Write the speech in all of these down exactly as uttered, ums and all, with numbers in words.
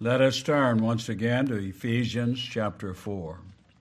Let us turn once again to Ephesians chapter four.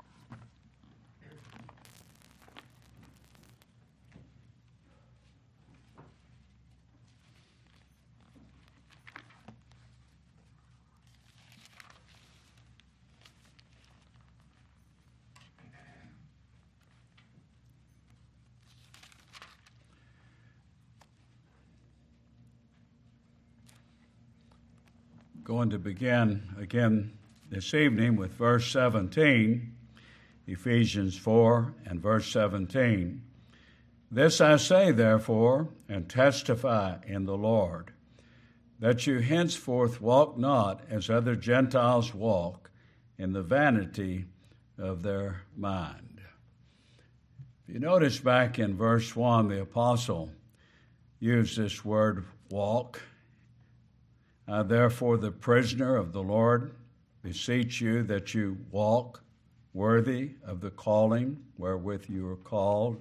Going to begin again this evening with verse seventeen, Ephesians four and verse seventeen. This I say, therefore, and testify in the Lord, that you henceforth walk not as other Gentiles walk, in the vanity of their mind. If you notice back in verse one, the apostle used this word walk. Uh, therefore, the prisoner of the Lord, beseech you that you walk worthy of the calling wherewith you are called.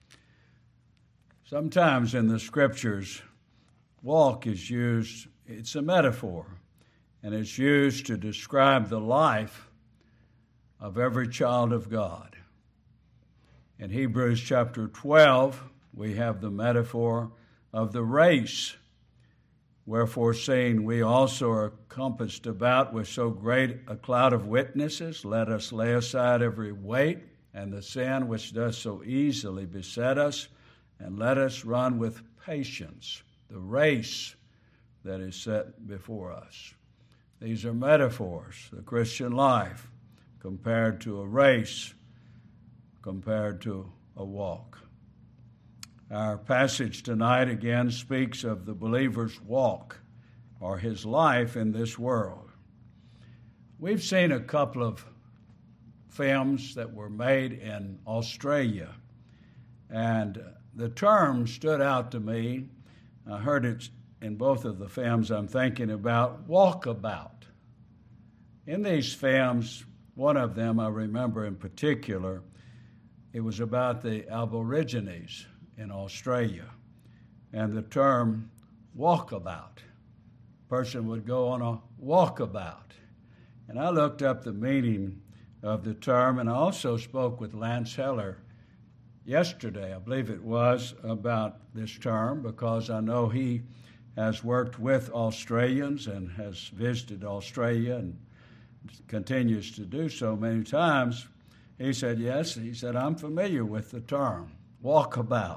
Sometimes in the Scriptures, walk is used, it's a metaphor, and it's used to describe the life of every child of God. In Hebrews chapter twelve, we have the metaphor of the race. Wherefore, seeing we also are compassed about with so great a cloud of witnesses, let us lay aside every weight and the sin which does so easily beset us, and let us run with patience the race that is set before us. These are metaphors, the Christian life, compared to a race, compared to a walk. Our passage tonight again speaks of the believer's walk, or his life in this world. We've seen a couple of films that were made in Australia, and the term stood out to me. I heard it in both of the films I'm thinking about, walkabout. In these films, one of them I remember in particular, it was about the Aborigines in Australia, and the term walkabout. A person would go on a walkabout. And I looked up the meaning of the term, and I also spoke with Lance Heller yesterday, I believe it was, about this term, because I know he has worked with Australians and has visited Australia and continues to do so many times. He said, yes, he said, I'm familiar with the term walkabout.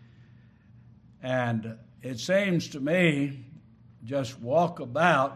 And it seems to me just walkabout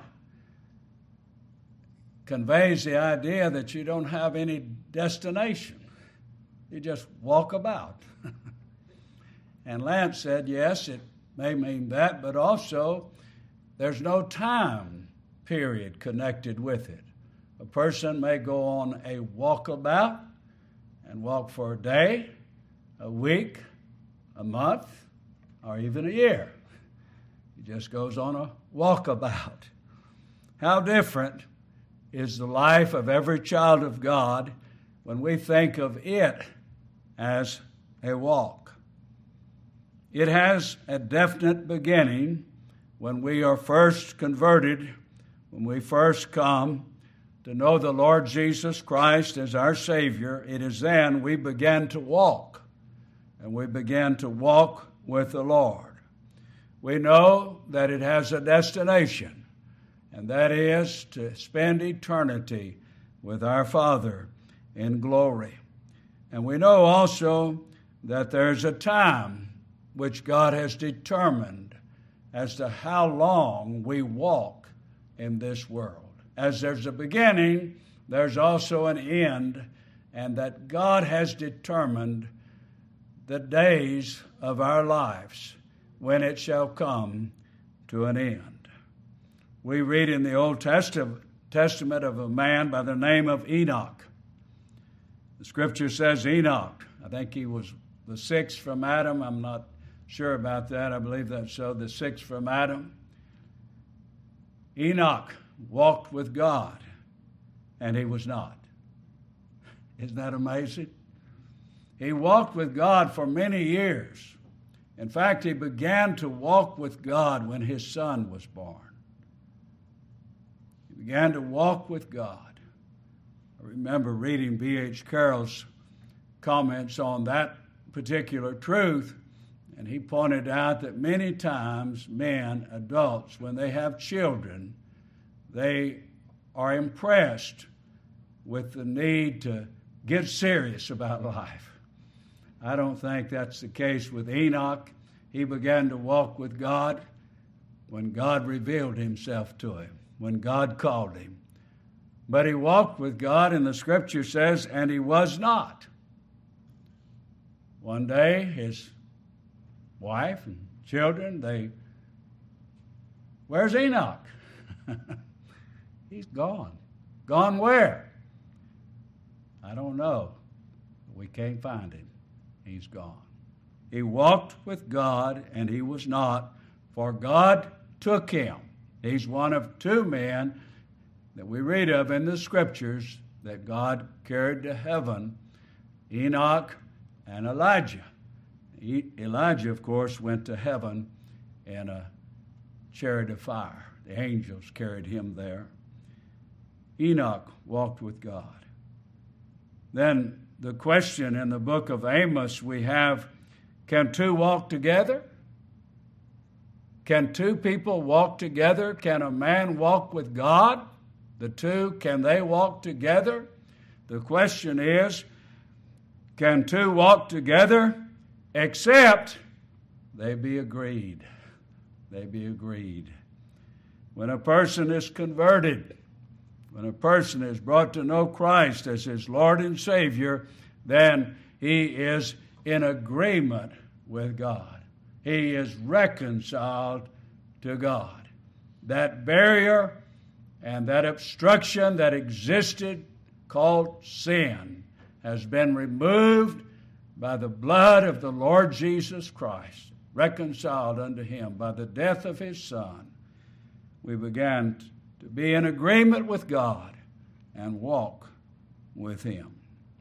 conveys the idea that you don't have any destination. You just walk about. And Lance said, yes, it may mean that, but also there's no time period connected with it. A person may go on a walkabout and walk for a day, a week, a month, or even a year. He just goes on a walkabout. How different is the life of every child of God when we think of it as a walk. It has a definite beginning when we are first converted, when we first come to know the Lord Jesus Christ as our Savior. It is then we begin to walk, and we begin to walk with the Lord. We know that it has a destination, and that is to spend eternity with our Father in glory. And we know also that there's a time which God has determined as to how long we walk in this world. As there's a beginning, there's also an end, and that God has determined the days of our lives when it shall come to an end. We read in the Old Testament of a man by the name of Enoch. The Scripture says Enoch, I think he was the sixth from Adam. I'm not sure about that. I believe that's so, the sixth from Adam. Enoch walked with God, and he was not. Isn't that amazing? He walked with God for many years. In fact, he began to walk with God when his son was born. He began to walk with God. I remember reading B H Carroll's comments on that particular truth, and he pointed out that many times men, adults, when they have children, they are impressed with the need to get serious about life. I don't think that's the case with Enoch. He began to walk with God when God revealed himself to him, when God called him. But he walked with God, and the scripture says, and he was not. One day, his wife and children, they, where's Enoch? He's gone. Gone where? I don't know. We can't find him. He's gone. He walked with God, and he was not, for God took him. He's one of two men that we read of in the scriptures that God carried to heaven, Enoch and Elijah. E- Elijah, of course, went to heaven in a chariot of fire. The angels carried him there. Enoch walked with God. Then the question in the book of Amos we have, can two walk together? Can two people walk together? Can a man walk with God? The two, can they walk together? The question is, can two walk together except they be agreed? They be agreed. When a person is converted, when a person is brought to know Christ as his Lord and Savior, then he is in agreement with God. He is reconciled to God. That barrier and that obstruction that existed, called sin, has been removed by the blood of the Lord Jesus Christ, reconciled unto him by the death of his Son. We began to be in agreement with God and walk with him.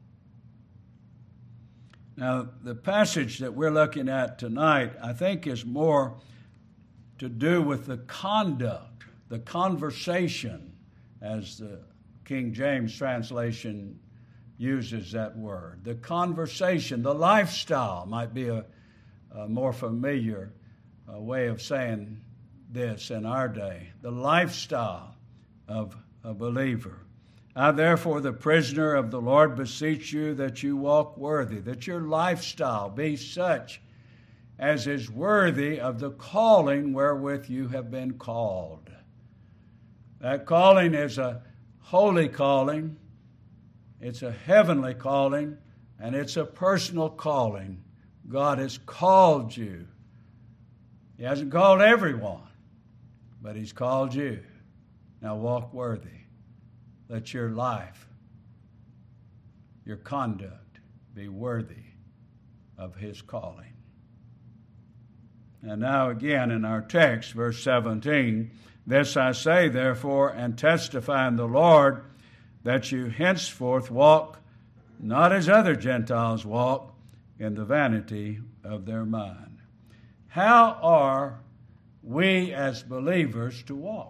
Now, the passage that we're looking at tonight, I think, is more to do with the conduct, the conversation, as the King James translation uses that word. The conversation, the lifestyle might be a, a more familiar uh, way of saying this in our day. The lifestyle of a believer. I, therefore, the prisoner of the Lord, beseech you that you walk worthy, that your lifestyle be such as is worthy of the calling wherewith you have been called. That calling is a holy calling, it's a heavenly calling, and it's a personal calling. God has called you. He hasn't called everyone, but he's called you. Now walk worthy. Let your life, your conduct, be worthy of his calling. And now again in our text, verse seventeen, this I say, therefore, and testify in the Lord, that you henceforth walk not as other Gentiles walk, in the vanity of their mind. How are we as believers to walk?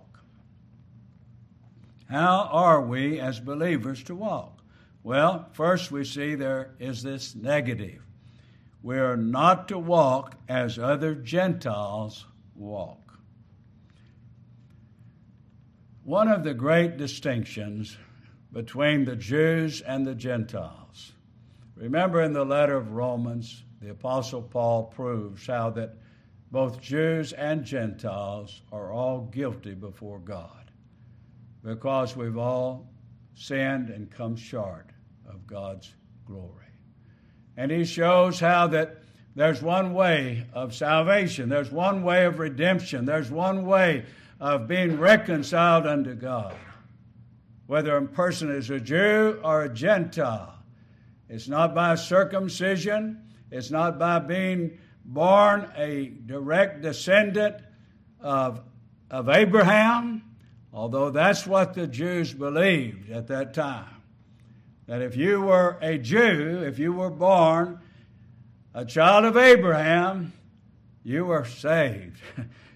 How are we as believers to walk? Well, first we see there is this negative. We are not to walk as other Gentiles walk. One of the great distinctions between the Jews and the Gentiles. Remember in the letter of Romans, the Apostle Paul proves how that both Jews and Gentiles are all guilty before God, because we've all sinned and come short of God's glory. And he shows how that there's one way of salvation, there's one way of redemption, there's one way of being reconciled unto God. Whether a person is a Jew or a Gentile, it's not by circumcision, it's not by being born a direct descendant of, of Abraham, although that's what the Jews believed at that time. That if you were a Jew, if you were born a child of Abraham, you were saved.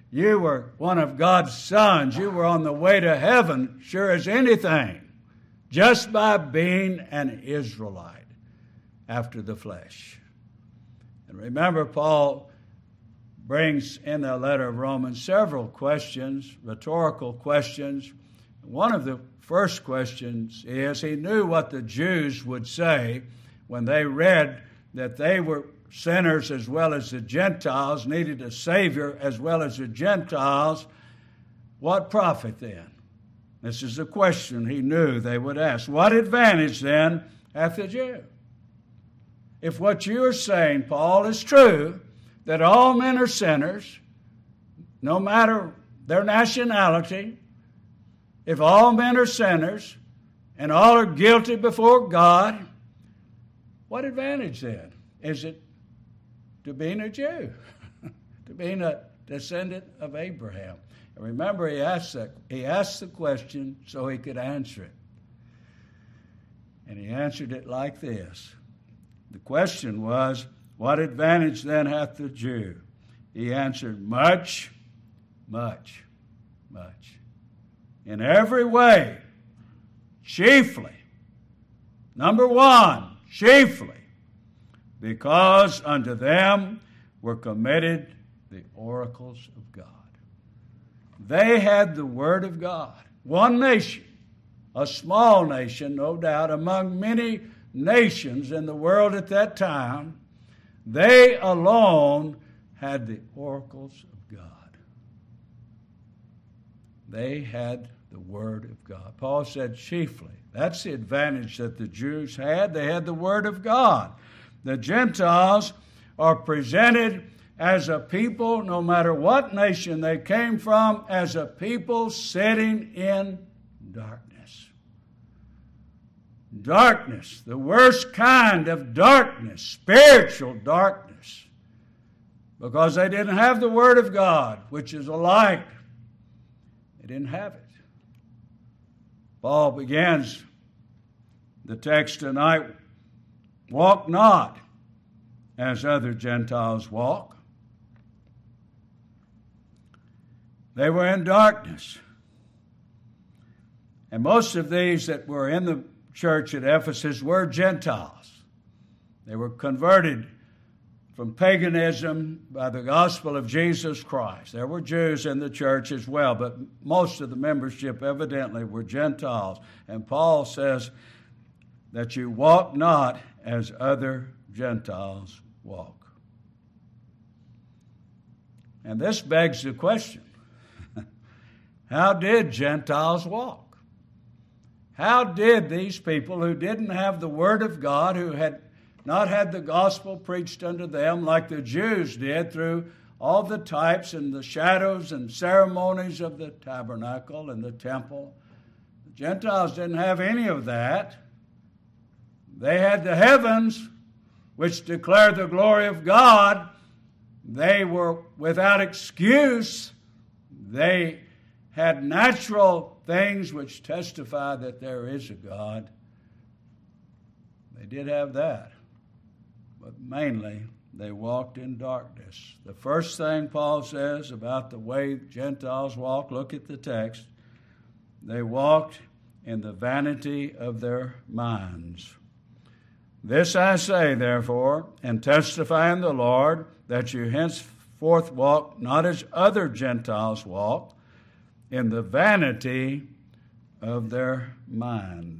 you were one of God's sons. You were on the way to heaven, sure as anything, just by being an Israelite after the flesh. And remember, Paul brings in the letter of Romans several questions, rhetorical questions. One of the first questions is, he knew what the Jews would say when they read that they were sinners as well as the Gentiles, needed a Savior as well as the Gentiles. What profit then? This is a question he knew they would ask. What advantage then hath the Jew? If what you are saying, Paul, is true, that all men are sinners, no matter their nationality, if all men are sinners and all are guilty before God, what advantage then is it to being a Jew, to being a descendant of Abraham? And remember, he asked, that, he asked the question so he could answer it. And he answered it like this. The question was, what advantage then hath the Jew? He answered, much, much, much. In every way, chiefly, number one, chiefly, because unto them were committed the oracles of God. They had the Word of God. One nation, a small nation, no doubt, among many nations in the world at that time, they alone had the oracles of God. They had the Word of God. Paul said chiefly. That's the advantage that the Jews had. They had the Word of God. The Gentiles are presented as a people, no matter what nation they came from, as a people sitting in darkness. Darkness, the worst kind of darkness, spiritual darkness, because they didn't have the Word of God, which is a light. They didn't have it. Paul begins the text tonight, walk not as other Gentiles walk. They were in darkness. And most of these that were in the church at Ephesus were Gentiles. They were converted from paganism by the gospel of Jesus Christ. There were Jews in the church as well, but most of the membership evidently were Gentiles. And Paul says that you walk not as other Gentiles walk. And this begs the question, how did Gentiles walk? How did these people who didn't have the Word of God, who had not had the gospel preached unto them like the Jews did through all the types and the shadows and ceremonies of the tabernacle and the temple, the Gentiles didn't have any of that. They had the heavens, which declare the glory of God. They were without excuse. They had natural things which testify that there is a God. They did have that. But mainly, they walked in darkness. The first thing Paul says about the way Gentiles walk, look at the text. They walked in the vanity of their minds. This I say, therefore, and testify in the Lord, that you henceforth walk not as other Gentiles walk, in the vanity of their mind.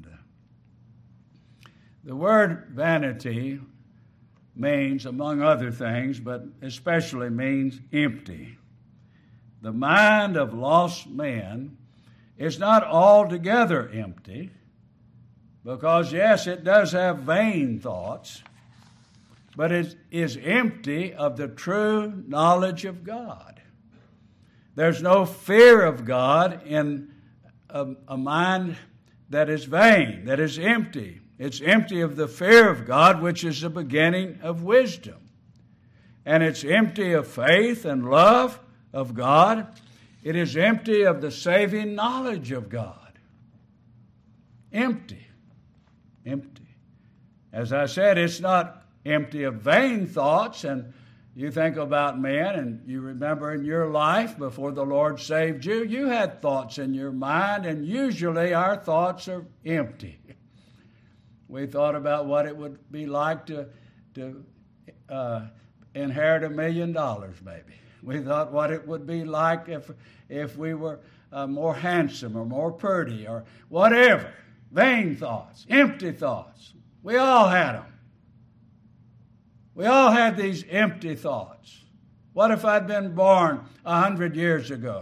The word vanity means, among other things, but especially means empty. The mind of lost men is not altogether empty, because, yes, it does have vain thoughts, but it is empty of the true knowledge of God. There's no fear of God in a, a mind that is vain, that is empty. It's empty of the fear of God, which is the beginning of wisdom. And it's empty of faith and love of God. It is empty of the saving knowledge of God. Empty. Empty. As I said, it's not empty of vain thoughts, and You think about men, and you remember in your life before the Lord saved you, you had thoughts in your mind, and usually our thoughts are empty. We thought about what it would be like to, to uh, inherit a million dollars, maybe. We thought what it would be like if, if we were uh, more handsome or more pretty or whatever. Vain thoughts, empty thoughts. We all had them. We all had these empty thoughts. What if I'd been born a hundred years ago?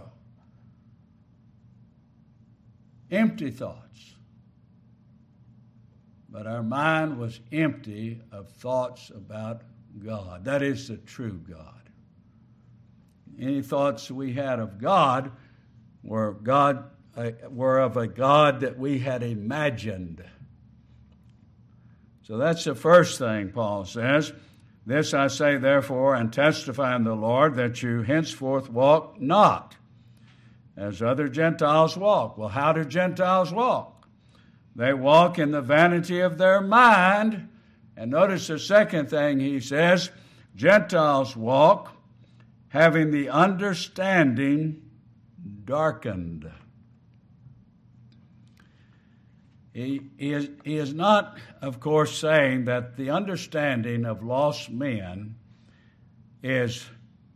Empty thoughts. But our mind was empty of thoughts about God. That is the true God. Any thoughts we had of God were God uh, were of a God that we had imagined. So that's the first thing Paul says. This I say, therefore, and testify in the Lord, that you henceforth walk not as other Gentiles walk. Well, how do Gentiles walk? They walk in the vanity of their mind. And notice the second thing he says, Gentiles walk having the understanding darkened. He, he, is, he is not, of course, saying that the understanding of lost men is,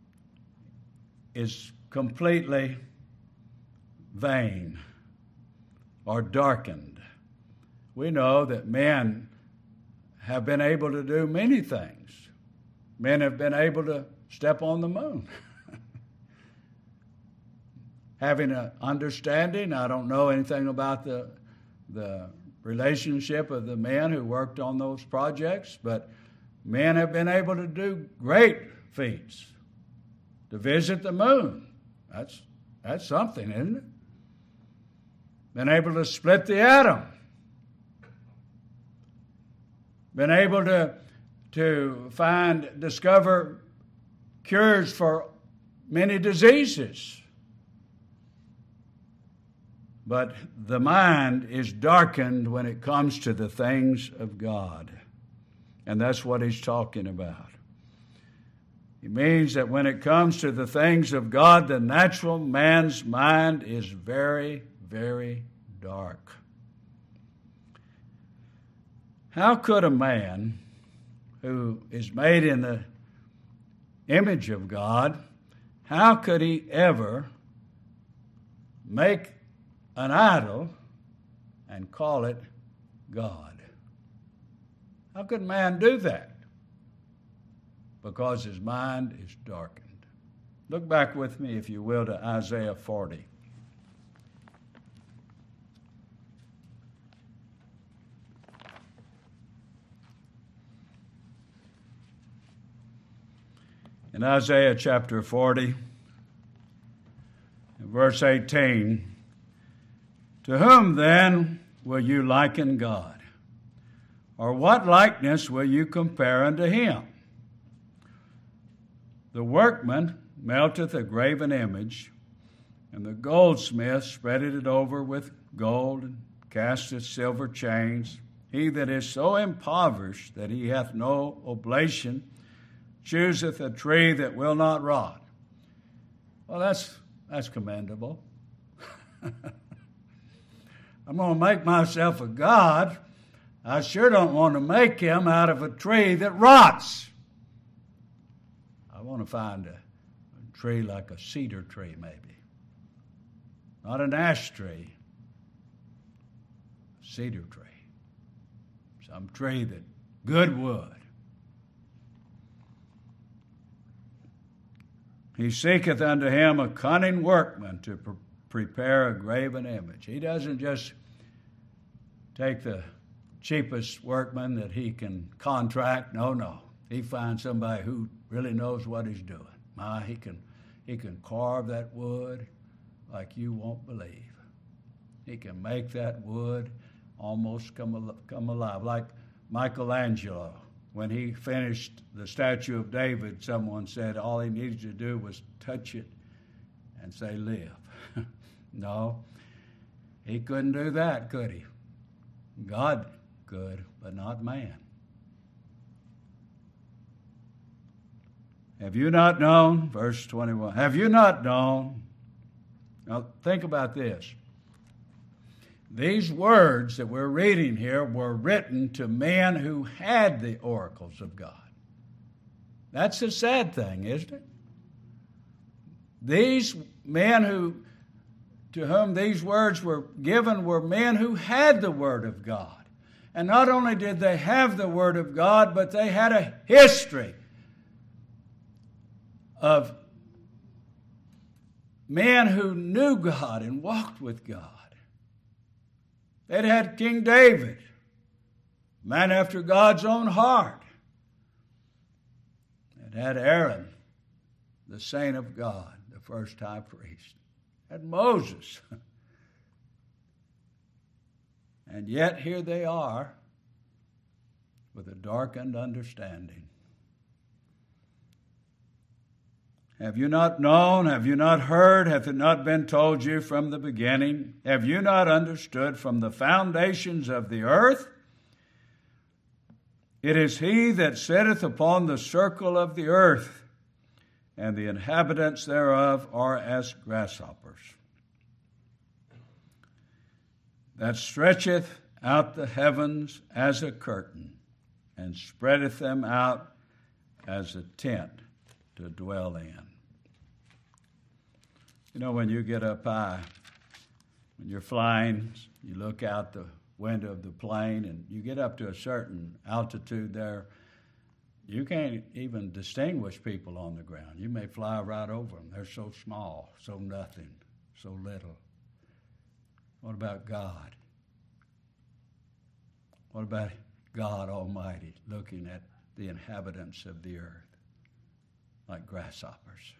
is completely vain or darkened. We know that men have been able to do many things. Men have been able to step on the moon. Having an understanding, I don't know anything about the the relationship of the men who worked on those projects, but men have been able to do great feats. To visit the moon, that's that's something, isn't it? Been able to split the atom. Been able to to find, discover cures for many diseases. But the mind is darkened when it comes to the things of God. And that's what he's talking about. It means that when it comes to the things of God, the natural man's mind is very, very dark. How could a man who is made in the image of God, how could he ever make an idol and call it God? How could man do that? Because his mind is darkened. Look back with me, if you will, to Isaiah forty. In Isaiah chapter forty, verse eighteen, to whom then will you liken God? Or what likeness will you compare unto him? The workman melteth a graven image, and the goldsmith spreadeth it over with gold, and casteth silver chains. He that is so impoverished that he hath no oblation chooseth a tree that will not rot. Well, that's that's commendable. I'm going to make myself a god. I sure don't want to make him out of a tree that rots. I want to find a, a tree like a cedar tree, maybe. Not an ash tree. A cedar tree. Some tree that good wood. He seeketh unto him a cunning workman to pre- prepare a graven image. He doesn't just take the cheapest workman that he can contract. No, no. He finds somebody who really knows what he's doing. My, he can, he can carve that wood like you won't believe. He can make that wood almost come, al- come alive. Like Michelangelo, when he finished the statue of David, someone said all he needed to do was touch it and say, live. No, he couldn't do that, could he? God could, but not man. Have you not known? Verse twenty-one. Have you not known? Now think about this. These words that we're reading here were written to men who had the oracles of God. That's the sad thing, isn't it? These men who, to whom these words were given were men who had the Word of God. And not only did they have the Word of God, but they had a history of men who knew God and walked with God. They'd had King David, man after God's own heart. They'd had Aaron, the saint of God, the first high priest. Had Moses. And yet here they are with a darkened understanding. Have you not known? Have you not heard? Hath it not been told you from the beginning? Have you not understood from the foundations of the earth? It is he that sitteth upon the circle of the earth, and the inhabitants thereof are as grasshoppers, that stretcheth out the heavens as a curtain, and spreadeth them out as a tent to dwell in. You know, when you get up high, when you're flying, you look out the window of the plane and you get up to a certain altitude there, you can't even distinguish people on the ground. You may fly right over them. They're so small, so nothing, so little. What about God? What about God Almighty looking at the inhabitants of the earth like grasshoppers?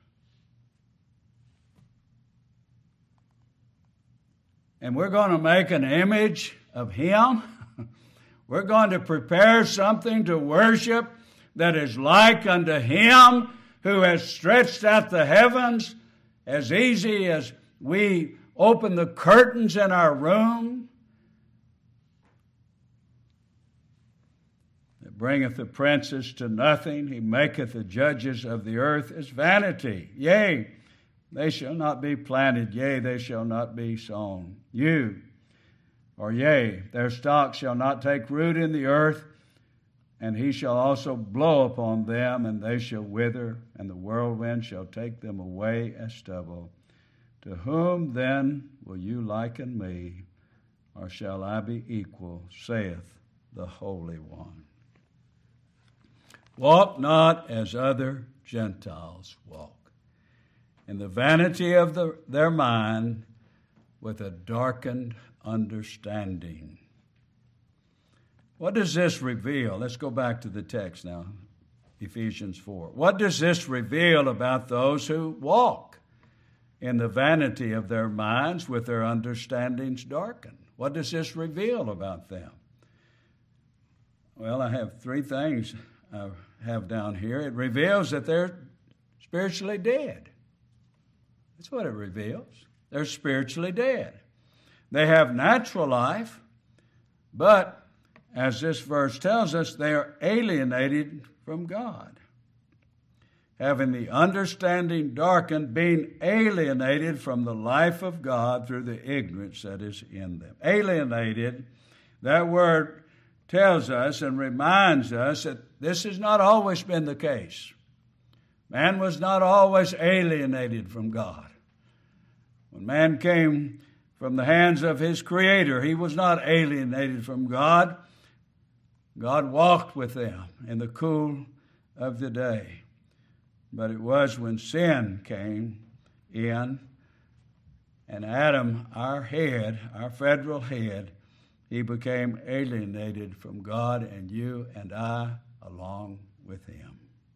And we're going to make an image of Him. We're going to prepare something to worship that is like unto Him who has stretched out the heavens as easy as we open the curtains in our room. That bringeth the princes to nothing. He maketh the judges of the earth as vanity. Yea, they shall not be planted, yea, they shall not be sown. You, or yea, their stock shall not take root in the earth, and he shall also blow upon them, and they shall wither, and the whirlwind shall take them away as stubble. To whom then will you liken me, or shall I be equal, saith the Holy One? Walk not as other Gentiles walk, in the vanity of the, their mind, with a darkened understanding. What does this reveal? Let's go back to the text now, Ephesians four. What does this reveal about those who walk in the vanity of their minds with their understandings darkened? What does this reveal about them? Well, I have three things I have down here. It reveals that they're spiritually dead. That's what it reveals. They're spiritually dead. They have natural life, but as this verse tells us, they are alienated from God. Having the understanding darkened, being alienated from the life of God through the ignorance that is in them. Alienated, that word tells us and reminds us that this has not always been the case. Man was not always alienated from God. When man came from the hands of his Creator, he was not alienated from God. God walked with them in the cool of the day. But it was when sin came in, and Adam, our head, our federal head, he became alienated from God, and you and I along with him.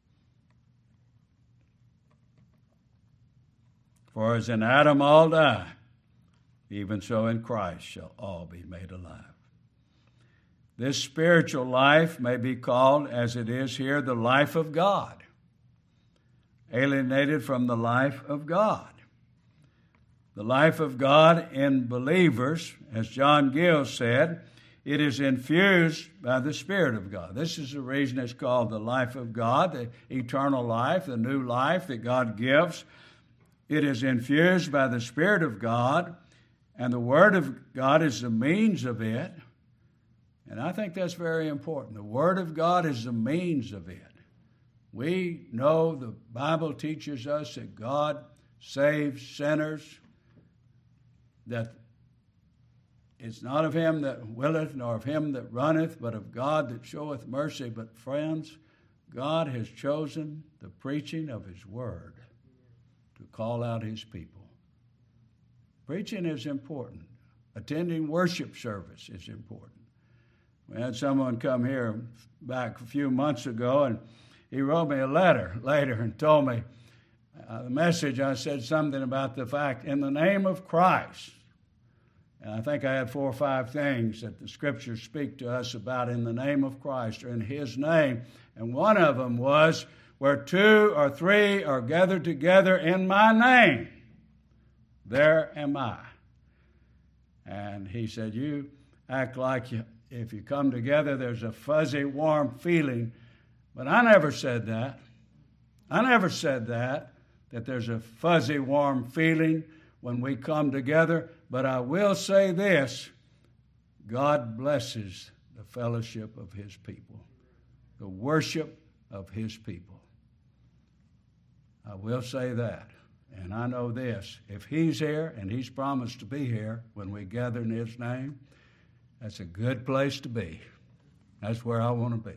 For as in Adam all die, even so in Christ shall all be made alive. This spiritual life may be called, as it is here, the life of God. Alienated from the life of God. The life of God in believers, as John Gill said, it is infused by the Spirit of God. This is the reason it's called the life of God, the eternal life, the new life that God gives. It is infused by the Spirit of God, and the Word of God is the means of it. And I think that's very important. The Word of God is the means of it. We know the Bible teaches us that God saves sinners, that it's not of him that willeth, nor of him that runneth, but of God that showeth mercy. But friends, God has chosen the preaching of his word to call out his people. Preaching is important. Attending worship service is important. We had someone come here back a few months ago, and he wrote me a letter later and told me uh, the message. I said something about the fact, in the name of Christ. And I think I had four or five things that the Scriptures speak to us about in the name of Christ or in his name. And one of them was, where two or three are gathered together in my name, there am I. And he said, you act like you, if you come together, there's a fuzzy, warm feeling. But I never said that. I never said that, that there's a fuzzy, warm feeling when we come together. But I will say this, God blesses the fellowship of his people, the worship of his people. I will say that. And I know this, if he's here, and he's promised to be here when we gather in his name, that's a good place to be. That's where I want to be.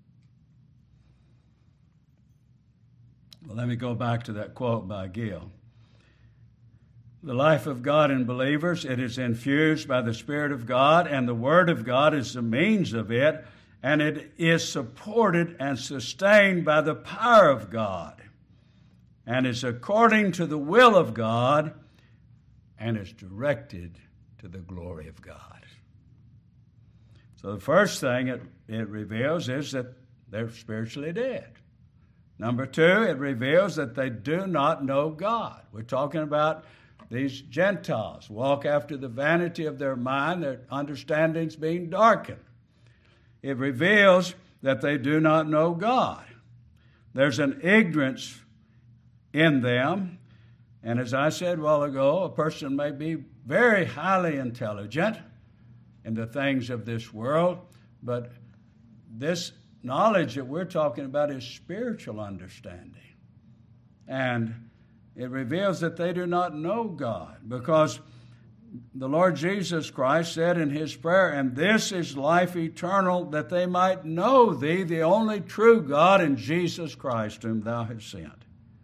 Well, let me go back to that quote by Gill. The life of God in believers, it is infused by the Spirit of God, and the Word of God is the means of it, and it is supported and sustained by the power of God, and is according to the will of God, and is directed to the glory of God. So the first thing it, it reveals is that they're spiritually dead. Number two, it reveals that they do not know God. We're talking about these Gentiles walk after the vanity of their mind, their understandings being darkened. It reveals that they do not know God. There's an ignorance in them. And as I said a while ago, a person may be very highly intelligent in the things of this world, but this knowledge that we're talking about is spiritual understanding. And it reveals that they do not know God, because the Lord Jesus Christ said in his prayer, and this is life eternal, that they might know thee, the only true God, and Jesus Christ, whom thou hast sent.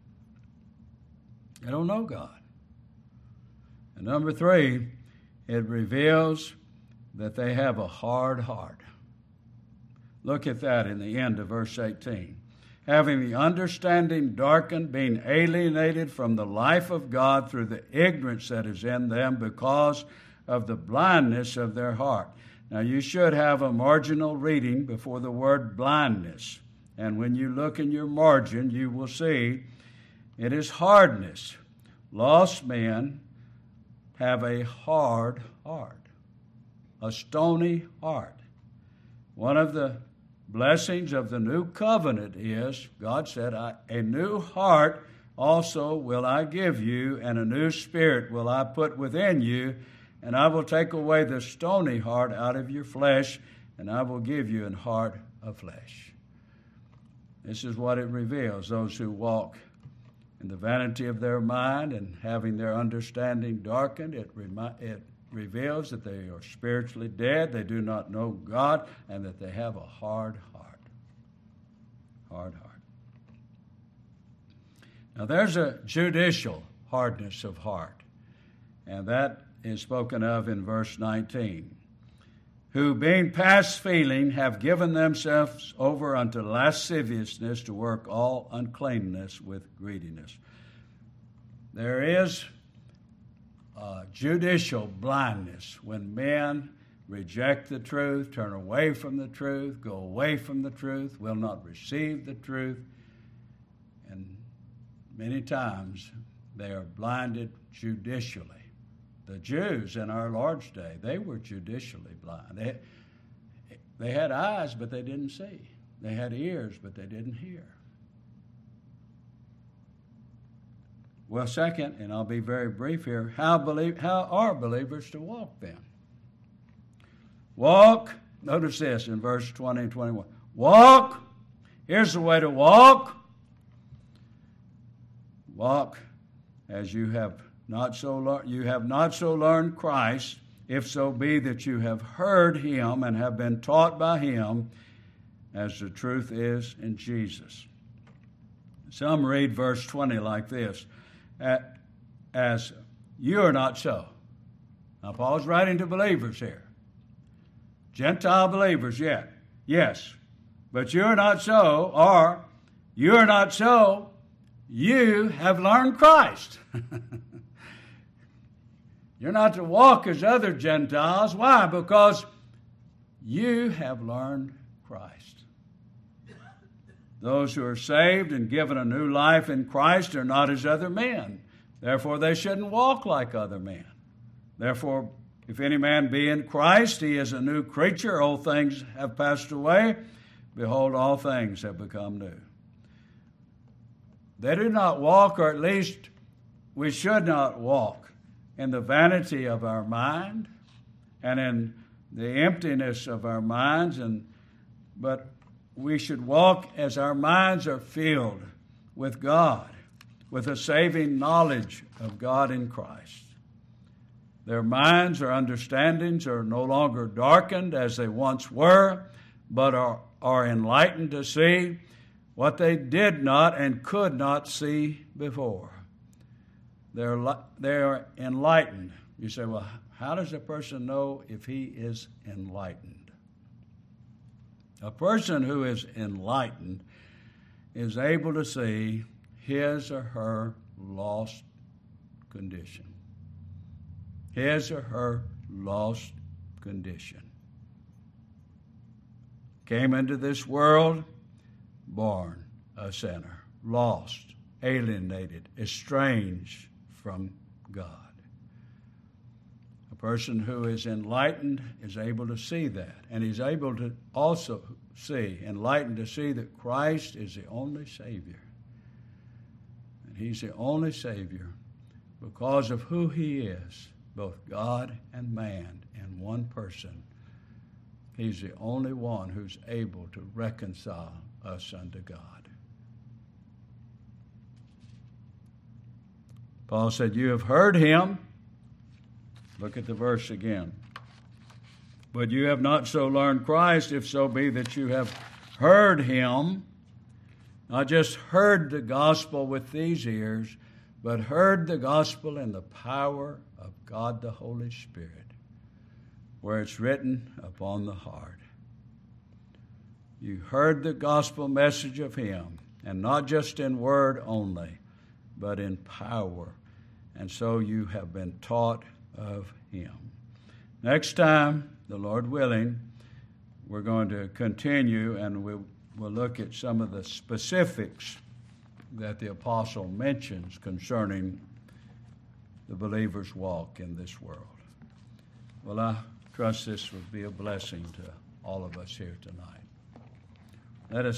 They don't know God. And number three, it reveals that they have a hard heart. Look at that in the end of verse eighteen. Having the understanding darkened, being alienated from the life of God through the ignorance that is in them because of the blindness of their heart. Now, you should have a marginal reading before the word blindness. And when you look in your margin, you will see it is hardness. Lost men have a hard heart, a stony heart. One of the blessings of the new covenant is, God said, I, a new heart also will I give you, and a new spirit will I put within you, and I will take away the stony heart out of your flesh, and I will give you an heart of flesh. This is what it reveals, those who walk in the vanity of their mind and having their understanding darkened. It, remi- it reveals that they are spiritually dead, they do not know God, and that they have a hard heart. Hard heart. Now there's a judicial hardness of heart, and that is spoken of in verse nineteen. Who, being past feeling, have given themselves over unto lasciviousness to work all uncleanness with greediness. There is Uh, judicial blindness when men reject the truth, turn away from the truth, go away from the truth, will not receive the truth, and many times they are blinded judicially. The Jews in our Lord's day, they were judicially blind. They, They had eyes, but they didn't see. They had ears, but they didn't hear. Well, second, and I'll be very brief here, how, believe, how are believers to walk then? Walk, notice this in verse twenty and twenty-one. Walk, here's the way to walk. Walk as you have not so learned, you have not so learned Christ, if so be that you have heard him and have been taught by him, as the truth is in Jesus. Some read verse twenty like this, as you are not so. Now, Paul's writing to believers here. Gentile believers, yet. Yes. But you're not so, or you're not so, you have learned Christ. You're not to walk as other Gentiles. Why? Because you have learned Christ. Those who are saved and given a new life in Christ are not as other men. Therefore, they shouldn't walk like other men. Therefore, if any man be in Christ, he is a new creature. Old things have passed away. Behold, all things have become new. They do not walk, or at least we should not walk, in the vanity of our mind and in the emptiness of our minds, and but we should walk as our minds are filled with God, with a saving knowledge of God in Christ. Their minds or understandings are no longer darkened as they once were, but are, are enlightened to see what they did not and could not see before. They're, they're enlightened. You say, well, how does a person know if he is enlightened? A person who is enlightened is able to see his or her lost condition. His or her lost condition. Came into this world, born a sinner, lost, alienated, estranged from God. A person who is enlightened is able to see that, and he's able to also see, enlightened to see that Christ is the only Savior. And he's the only Savior because of who he is, both God and man in one person. He's the only one who's able to reconcile us unto God. Paul said, you have heard him. Look at the verse again. But you have not so learned Christ, if so be that you have heard him, not just heard the gospel with these ears, but heard the gospel in the power of God the Holy Spirit, where it's written upon the heart. You heard the gospel message of him, and not just in word only, but in power. And so you have been taught of him. Next time, the Lord willing, we're going to continue, and we'll, we'll look at some of the specifics that the apostle mentions concerning the believer's walk in this world. Well, I trust this will be a blessing to all of us here tonight. Let us